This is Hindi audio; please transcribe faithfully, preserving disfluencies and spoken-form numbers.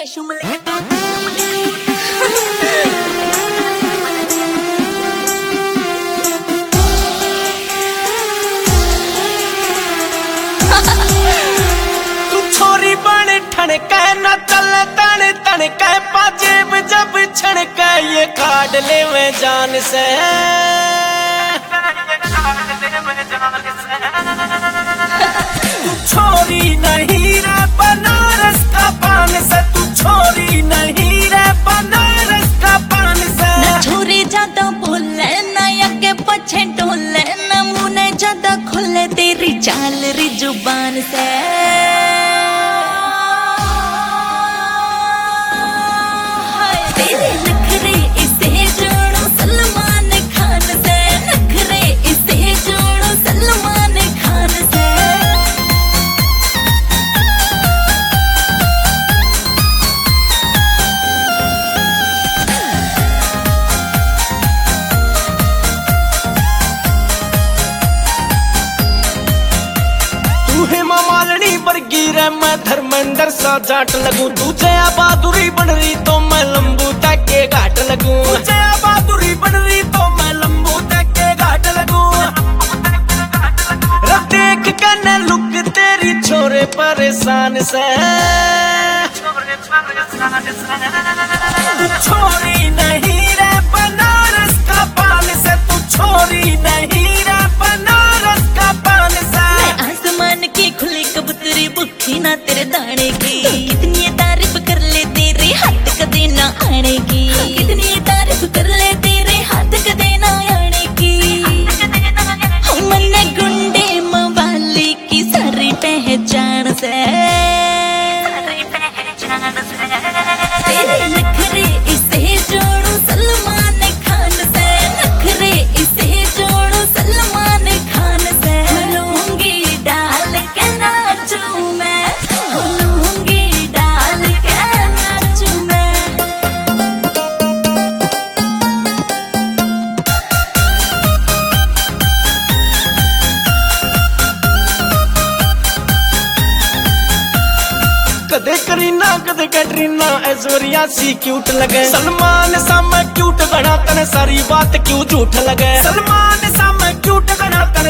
शिमले तू छोरी बन ठणका न चल तन तणका पाजेब जब छणका ये काट ले मैं जान से तू छोरी नहीं रे बनारस का पान से तू छोरी नहीं रे बनारस का पान से न छोरी ज्यादा बोले न आगे पीछे डोले न मुंह ज्यादा खुले तेरी चाल री जुबान से तेरे नखरे इसे जोड़ो सलमान खान से नखरे इसे जोड़ो सलमान खान से मालनी वर्गी रे मैं धर्मेंद्र सा जाट लगूं तू जया बहादुरी बन रही तो मैं लंबू तक के घाट लगूं जया बहादुरी बन रही तो मैं लंबू तक के घाट लगूं रब देख के न लुक तेरी छोरे परेशान से तू छोरी नहीं रे बनारस का पान से तू छोरी नहीं रे बनारस का पान से आसमान की खुली कबूतरी बुखी ना तेरे दाने की कितनी तारीफ कर ले तेरे हाथ कदे ना आने की कितनी तारीफ कर ले तेरे हाथ कदे ना आने की हमने गुंडे मवाली की सारी पहचान से तेरे नखरे इसे जोड़ो सलमान खान से नखरे इसे जोड़ो सलमान खान से लूंगी डाल के नाचूं मैं लूंगी डाल के नाचूं मैं कदे करीना कदे कैटरीना ऐश्वर्या सी क्यूट लगे सलमान सा मैं क्यूट बना तने सारी बात क्यों झूठ लगे सलमान सा मैं क्यूट बना